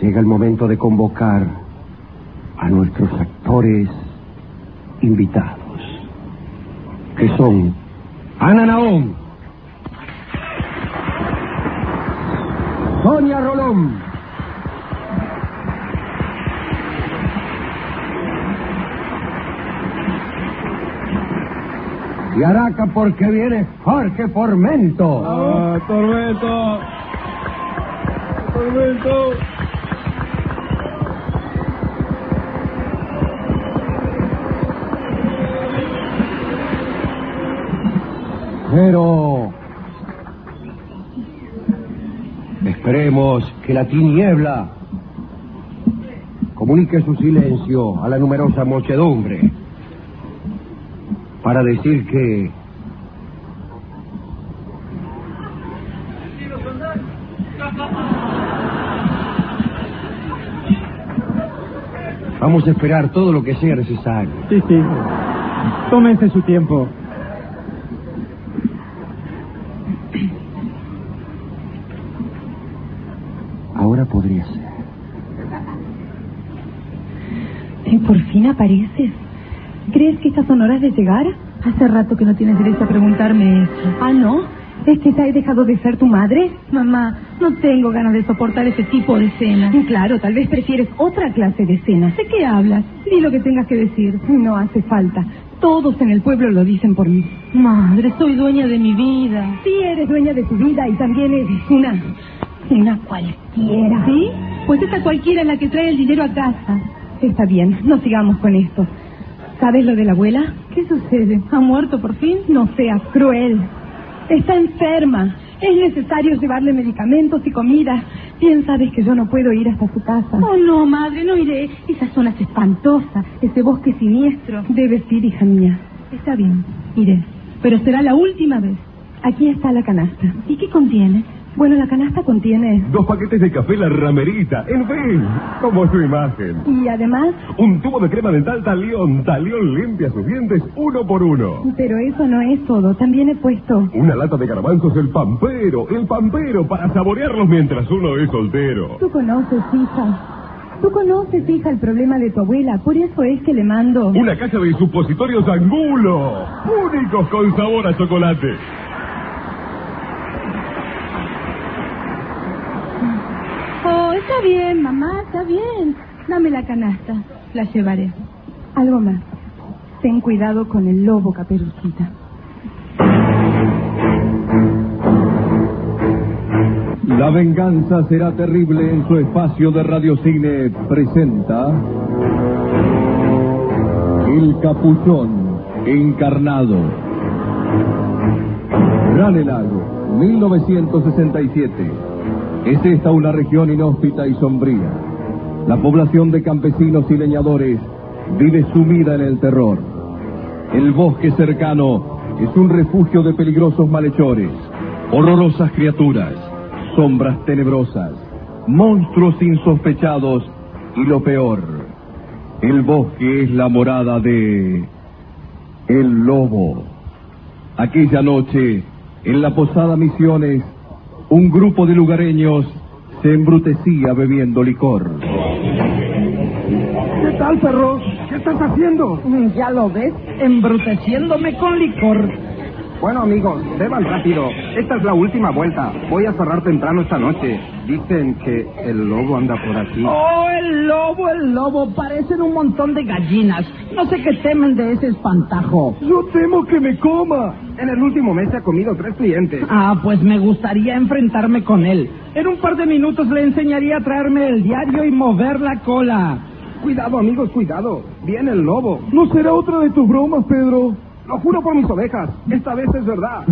Llega el momento de convocar a nuestros actores invitados, que son Ana Naón, Sonia Rolón, y Araca, porque viene Jorge Formento. ¡Ah, Tormento! ¡Tormento! Pero esperemos que la tiniebla comunique su silencio a la numerosa muchedumbre para decir que vamos a esperar todo lo que sea necesario. Sí. Tómense su tiempo. Ahora podría ser. Por fin apareces. ¿Crees que estas son horas de llegar? Hace rato que no tienes derecho a preguntarme eso. Ah, ¿no? ¿Es que ya he dejado de ser tu madre? Mamá, no tengo ganas de soportar ese tipo de cena. Claro, tal vez prefieres otra clase de cena. ¿De qué hablas? Di lo que tengas que decir. No hace falta. Todos en el pueblo lo dicen por mí. Madre, soy dueña de mi vida. Sí, eres dueña de tu vida y también eres una cualquiera. ¿Sí? Pues esa cualquiera es la que trae el dinero a casa. Está bien, no sigamos con esto. ¿Sabes lo de la abuela? ¿Qué sucede? ¿Ha muerto por fin? No seas cruel. Está enferma. Es necesario llevarle medicamentos y comida. Bien sabes que yo no puedo ir hasta su casa. Oh, no, madre, no iré. Esa zona es espantosa. Ese bosque siniestro. Debes ir, hija mía. Está bien, iré. Pero será la última vez. Aquí está la canasta. ¿Y qué contiene? Bueno, la canasta contiene 2 paquetes de café La Ramerita, en fin, como su imagen. Y además, un tubo de crema dental Talión. Talión limpia sus dientes 1 por 1. Pero eso no es todo, también he puesto una lata de garbanzos El Pampero, para saborearlos mientras uno es soltero. Tú conoces, hija, el problema de tu abuela. Por eso es que le mando una caja de supositorios Angulo, únicos con sabor a chocolate. Oh, está bien, mamá, está bien. Dame la canasta, la llevaré. Algo más. Ten cuidado con el lobo, Caperucita. La venganza será terrible en su espacio de radiocine presenta El Capuchón encarnado. Ranelago, 1967. Es esta una región inhóspita y sombría. La población de campesinos y leñadores vive sumida en el terror. El bosque cercano es un refugio de peligrosos malhechores, horrorosas criaturas, sombras tenebrosas, monstruos insospechados y lo peor, el bosque es la morada de el lobo. Aquella noche, en la posada Misiones, un grupo de lugareños se embrutecía bebiendo licor. ¿Qué tal, perro? ¿Qué estás haciendo? Ya lo ves, embruteciéndome con licor. Bueno, amigos, beban rápido. Esta es la última vuelta. Voy a cerrar temprano esta noche. Dicen que el lobo anda por aquí. Oh, el lobo. Parecen un montón de gallinas. No sé qué temen de ese espantajo. Yo temo que me coma. En el último mes se ha comido 3 clientes. Ah, pues me gustaría enfrentarme con él. En un par de minutos le enseñaría a traerme el diario y mover la cola. Cuidado, amigos, cuidado. Viene el lobo. ¿No será otra de tus bromas, Pedro? Lo juro por mis ovejas. Esta vez es verdad.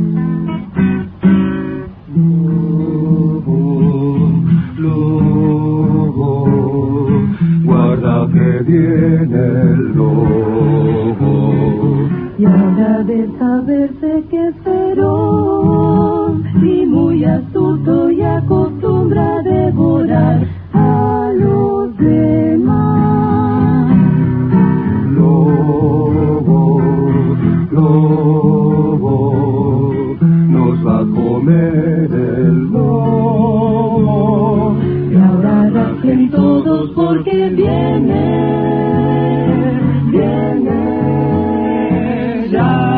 Lobo, guarda que viene el lobo. Y ahora de saberse que es feroz y muy astuto y acostumbra a devorar a los demás. Lobo, nos va a comer el lobo. Y ahora porque viene ya.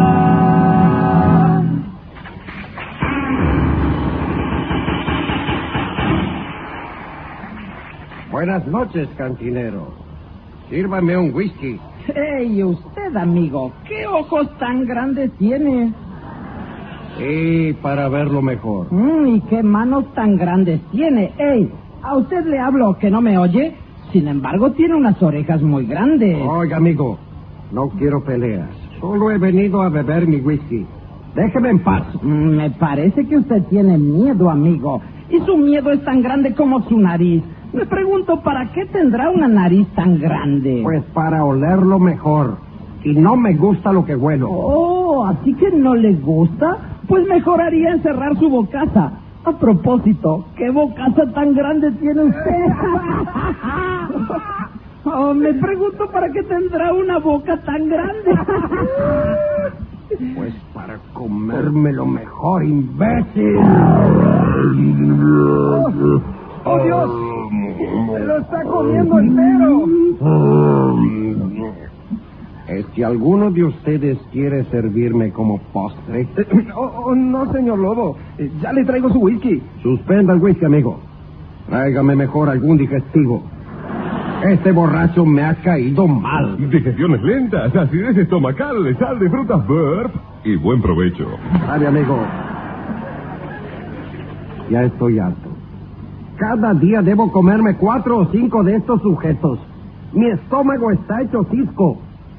Buenas noches, cantinero. Sírvame un whisky. ¡Ey, usted, amigo! ¿Qué ojos tan grandes tiene? Sí, para verlo mejor. ¿Y qué manos tan grandes tiene? ¡Ey! ¿A usted le hablo que no me oye? Sin embargo, tiene unas orejas muy grandes. Oiga, amigo, no quiero peleas. Solo he venido a beber mi whisky. Déjeme en paz. Me parece que usted tiene miedo, amigo. Y su miedo es tan grande como su nariz. Me pregunto, ¿para qué tendrá una nariz tan grande? Pues para olerlo mejor. Y no me gusta lo que huelo. Oh, ¿así que no le gusta? Pues mejor haría encerrar su bocaza. A propósito, ¿qué bocaza tan grande tiene usted? Oh, me pregunto, ¿para qué tendrá una boca tan grande? Pues para comérmelo mejor, imbécil. ¡Oh, Dios! ¡Se lo está comiendo entero! Si alguno de ustedes quiere servirme como postre... No, señor Lobo. Ya le traigo su whisky. Suspenda el whisky, amigo. Tráigame mejor algún digestivo. Este borracho me ha caído mal. Digestiones lentas, acidez estomacal, sal de frutas burp y buen provecho. Sabe, amigo, ya estoy harto. Cada día debo comerme 4 o 5 de estos sujetos. Mi estómago está hecho cisco.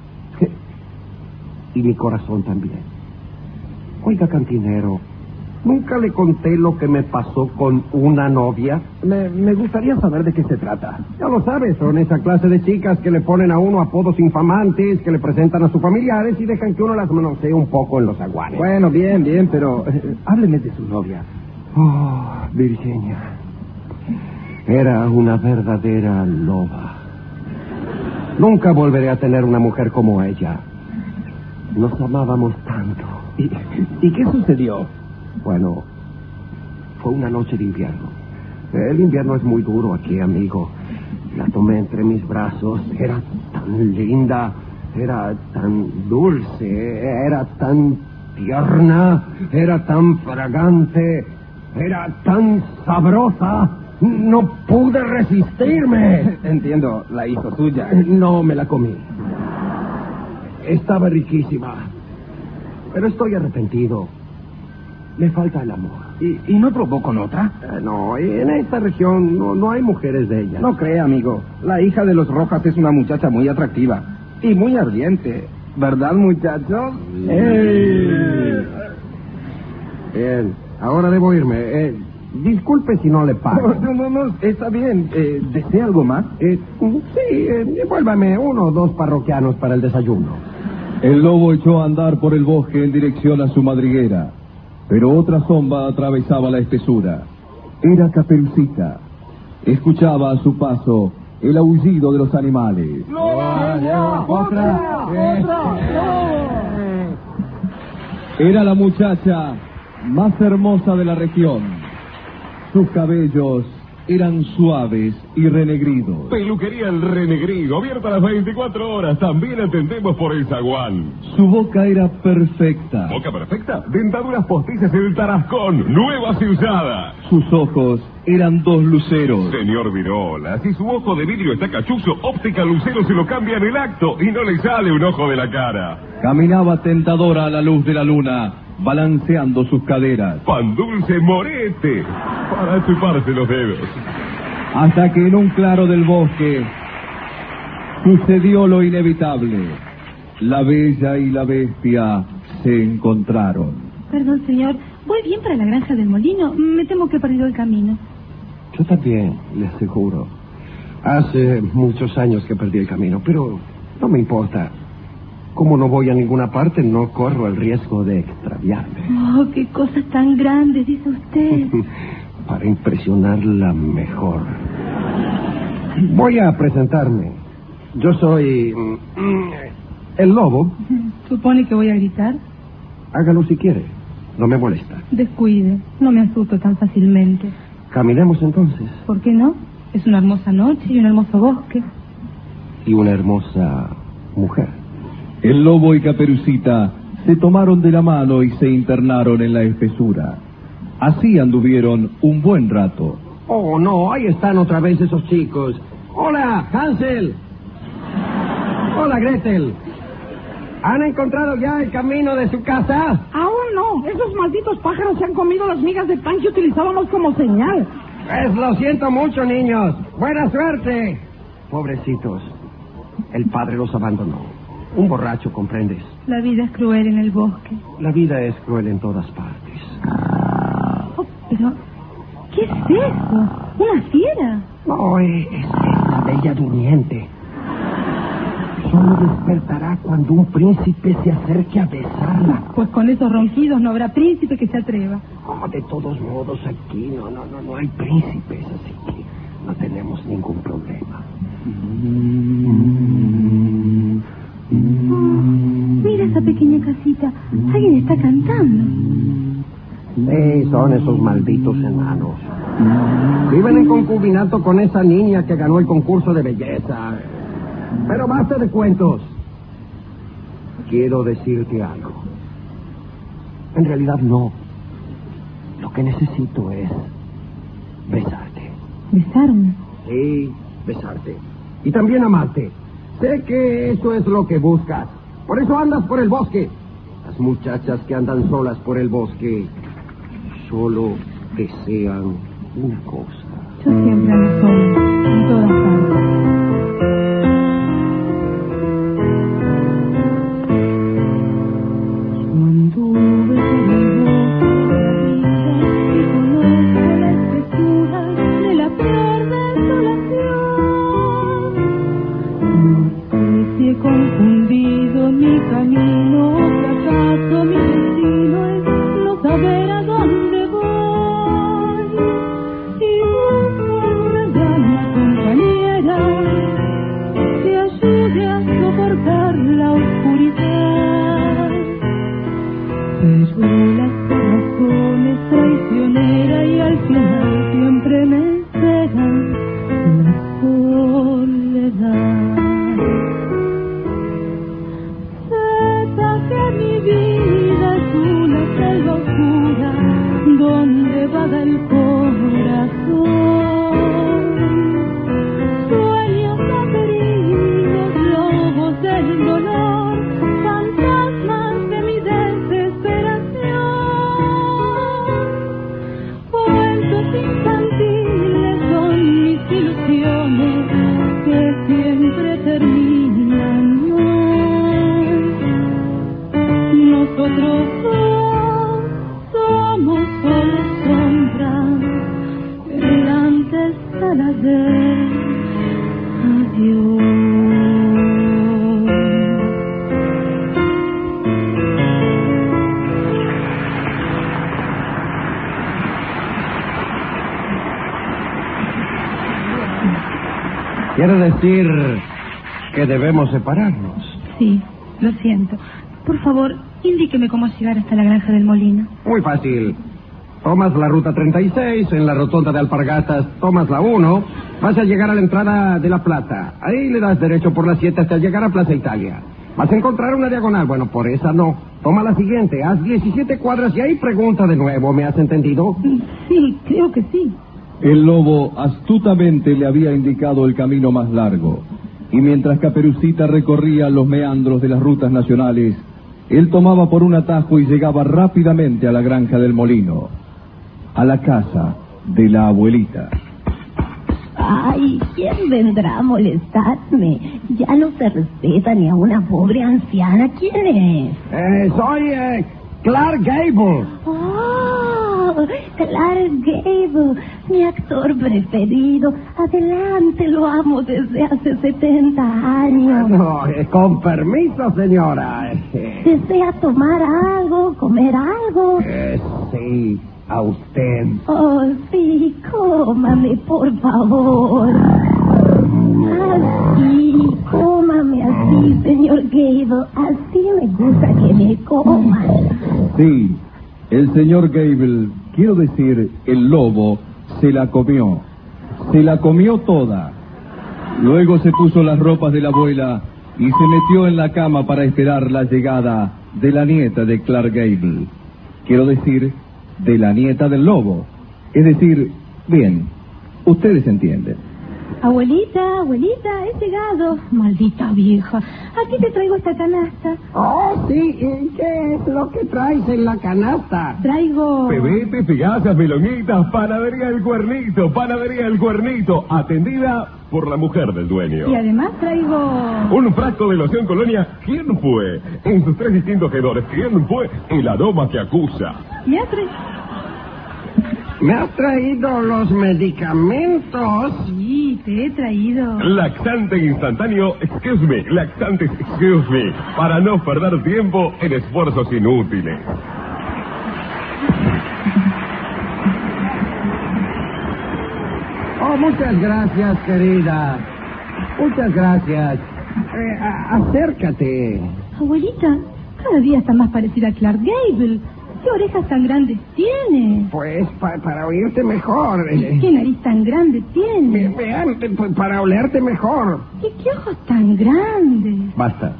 Y mi corazón también. Oiga, cantinero, ¿nunca le conté lo que me pasó con una novia? Me gustaría saber de qué se trata. Ya lo sabes, son esa clase de chicas que le ponen a uno apodos infamantes, que le presentan a sus familiares y dejan que uno las manosee un poco en los aguanes. Bueno, bien, pero hábleme de su novia. Oh, Virginia. Era una verdadera loba. Nunca volveré a tener una mujer como ella. Nos amábamos tanto. ¿Y qué sucedió? Bueno, fue una noche de invierno. El invierno es muy duro aquí, amigo. La tomé entre mis brazos. Era tan linda, era tan dulce, era tan tierna, era tan fragante, era tan sabrosa. No pude resistirme. Entiendo, la hizo suya. No me la comí. Estaba riquísima. Pero estoy arrepentido. Me falta el amor. ¿Y no probó con otra? No, en esta región no hay mujeres de ella. No crea, amigo. La hija de los Rojas es una muchacha muy atractiva. Y muy ardiente. ¿Verdad, muchachos? Bien, ahora debo irme. Disculpe si no le pago. No, está bien. ¿Desea algo más? Sí, devuélvame 1 o 2 parroquianos para el desayuno. El lobo echó a andar por el bosque en dirección a su madriguera, pero otra sombra atravesaba la espesura. Era Caperucita. Escuchaba a su paso el aullido de los animales. ¡Otra! Era la muchacha más hermosa de la región. Sus cabellos eran suaves y renegridos. Peluquería El Renegrido, abierta las 24 horas. También atendemos por el zaguán. Su boca era perfecta. ¿Boca perfecta? Dentaduras postizas en el Tarascón, nuevas y usadas. Sus ojos eran 2 luceros. Señor Virola, si su ojo de vidrio está cachuzo, Óptica Lucero se lo cambia en el acto y no le sale un ojo de la cara. Caminaba tentadora a la luz de la luna, balanceando sus caderas. Pan dulce morete, para chuparse los dedos. Hasta que en un claro del bosque sucedió lo inevitable. La bella y la bestia se encontraron. Perdón, señor. Voy bien para la granja del molino. Me temo que he perdido el camino. Yo también, le aseguro. Hace muchos años que perdí el camino, pero no me importa. Como no voy a ninguna parte, no corro el riesgo de extraviarme. Oh, qué cosas tan grandes, dice usted. Para impresionarla mejor. Voy a presentarme. Yo soy... el lobo. ¿Supone que voy a gritar? Hágalo si quiere. No me molesta. Descuide. No me asusto tan fácilmente. Caminemos entonces. ¿Por qué no? Es una hermosa noche y un hermoso bosque. Y una hermosa mujer. El lobo y Caperucita se tomaron de la mano y se internaron en la espesura. Así anduvieron un buen rato. Oh, no, ahí están otra vez esos chicos. Hola, Hansel. Hola, Gretel. ¿Han encontrado ya el camino de su casa? Aún no. Esos malditos pájaros se han comido las migas de pan que utilizábamos como señal. Pues lo siento mucho, niños. Buena suerte. Pobrecitos. El padre los abandonó. Un borracho, ¿comprendes? La vida es cruel en el bosque. La vida es cruel en todas partes. Oh, pero... ¿qué es eso? ¿Una fiera? No, es la bella durmiente. Solo despertará cuando un príncipe se acerque a besarla. Pues con esos ronquidos no habrá príncipe que se atreva. Oh, de todos modos, aquí no hay príncipes, así que no tenemos ningún problema. Mira esa pequeña casita. Alguien está cantando. Sí, son esos malditos enanos. Viven en concubinato con esa niña que ganó el concurso de belleza. Pero basta de cuentos. Quiero decirte algo. En realidad no. Lo que necesito es besarte. ¿Besarme? Sí, besarte. Y también amarte. Sé que eso es lo que buscas. Por eso andas por el bosque. Las muchachas que andan solas por el bosque solo desean una cosa. Yo siempre ando sola, en todas partes. Quiere decir que debemos separarnos. Sí, lo siento. Por favor, indíqueme cómo llegar hasta la granja del molino. Muy fácil. Tomas la ruta 36, en la rotonda de Alpargatas tomas la 1, vas a llegar a la entrada de La Plata. Ahí le das derecho por la 7 hasta llegar a Plaza Italia. Vas a encontrar una diagonal. Bueno, por esa no. Toma la siguiente, haz 17 cuadras y ahí pregunta de nuevo. ¿Me has entendido? Sí, creo que sí. El lobo astutamente le había indicado el camino más largo, y mientras Caperucita recorría los meandros de las rutas nacionales, él tomaba por un atajo y llegaba rápidamente a la granja del molino, a la casa de la abuelita. Ay, ¿quién vendrá a molestarme? Ya no se respeta ni a una pobre anciana. ¿Quién es? Soy Clark Gable. ¡Oh! Clark Gable, mi actor preferido. Adelante, lo amo desde hace 70 años. No, con permiso, señora. ¿Desea tomar algo, comer algo? Sí, a usted. Oh, sí, cómame, por favor. Así, cómame así, señor Gable. Así me gusta que me coma. Sí, el señor Gable, quiero decir, el lobo, se la comió. Se la comió toda. Luego se puso las ropas de la abuela y se metió en la cama para esperar la llegada de la nieta de Clark Gable. Quiero decir, de la nieta del lobo. Es decir, bien, ustedes entienden. Abuelita, he llegado. Maldita vieja. Aquí te traigo esta canasta. Oh, sí. ¿Y qué es lo que traes en la canasta? Traigo... Pebetes, pegazas, melonitas, panadería El Cuernito, atendida por la mujer del dueño. Y además traigo... Un frasco de loción Colonia, ¿quién fue? En sus 3 distintos hedores, ¿quién fue? El aroma que acusa. ¿Y Atre? ¿Me has traído los medicamentos? Sí, te he traído. Laxante instantáneo, excuse me, para no perder tiempo en esfuerzos inútiles. Oh, muchas gracias, querida. Muchas gracias. Acércate. Abuelita, cada día está más parecida a Clark Gable. ¿Qué orejas tan grandes tiene? Pues para oírte mejor. ¿Qué nariz tan grande tiene? Vean, para olerte mejor. ¿Y qué ojos tan grandes? Basta.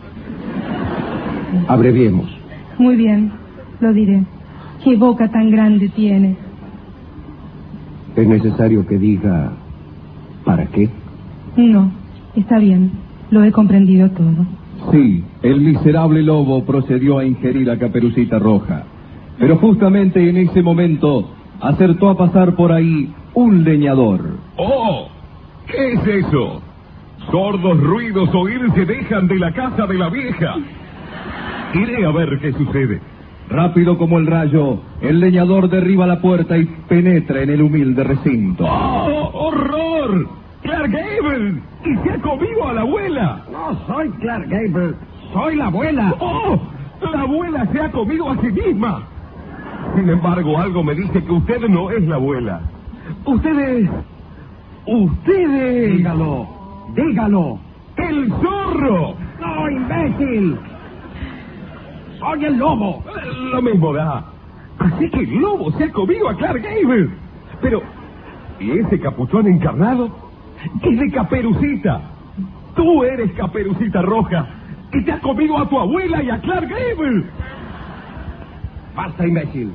Abreviemos. Muy bien, lo diré. ¿Qué boca tan grande tiene? ¿Es necesario que diga para qué? No, está bien. Lo he comprendido todo. Sí, el miserable lobo procedió a ingerir a Caperucita Roja. Pero justamente en ese momento acertó a pasar por ahí un leñador. ¡Oh! ¿Qué es eso? Sordos ruidos oírse dejan de la casa de la vieja. Iré a ver qué sucede. Rápido como el rayo, el leñador derriba la puerta y penetra en el humilde recinto. ¡Oh, horror! ¡Clark Gable! ¡Y se ha comido a la abuela! No soy Clark Gable, soy la abuela. ¡Oh! ¡La abuela se ha comido a sí misma! Sin embargo, algo me dice que usted no es la abuela. Ustedes... Dígalo. ¡El zorro! No, imbécil. Soy el lobo. Lo mismo da. Así que el lobo se ha comido a Clark Gable. Pero... ¿y ese capuchón encarnado? Es de Caperucita. Tú eres Caperucita Roja. Y te has comido a tu abuela y a Clark Gable. Basta, imbécil.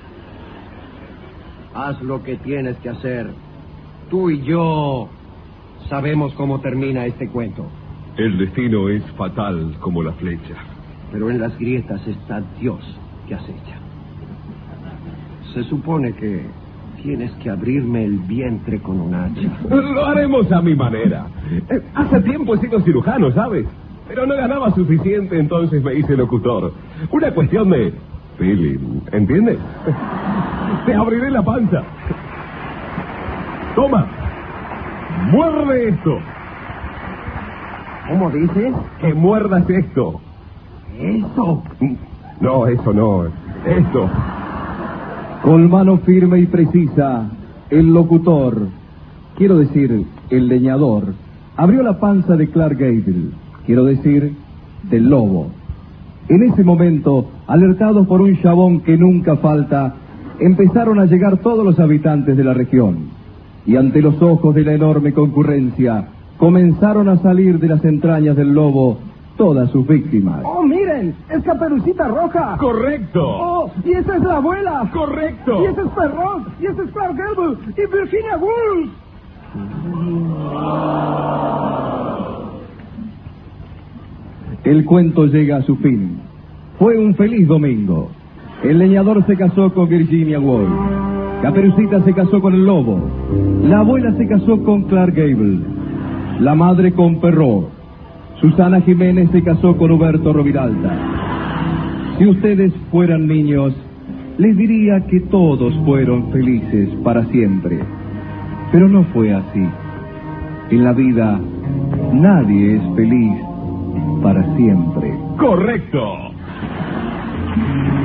Haz lo que tienes que hacer. Tú y yo sabemos cómo termina este cuento. El destino es fatal como la flecha. Pero en las grietas está Dios que acecha. Se supone que tienes que abrirme el vientre con un hacha. Lo haremos a mi manera. Hace tiempo he sido cirujano, ¿sabes? Pero no ganaba suficiente, entonces me hice locutor. Una cuestión de feeling, ¿entiendes? Te abriré la panza. Toma. Muerde esto. ¿Cómo dices? Que muerdas esto. Eso. No, eso no. Esto. Con mano firme y precisa, el locutor, quiero decir, el leñador, abrió la panza de Clark Gable, quiero decir, del lobo. En ese momento, alertados por un chabón que nunca falta, empezaron a llegar todos los habitantes de la región. Y ante los ojos de la enorme concurrencia, comenzaron a salir de las entrañas del lobo todas sus víctimas. Oh, miren, es Caperucita Roja. Correcto. Oh, y esa es la abuela. Correcto. Y ese es Perrón, y ese es Clark Gable, y Virginia Woolf. El cuento llega a su fin. Fue un feliz domingo. El leñador se casó con Virginia Woolf. Caperucita se casó con el lobo. La abuela se casó con Clark Gable. La madre con Perrot. Susana Jiménez se casó con Huberto Roviralta. Si ustedes fueran niños, les diría que todos fueron felices para siempre. Pero no fue así. En la vida, nadie es feliz para siempre. Correcto.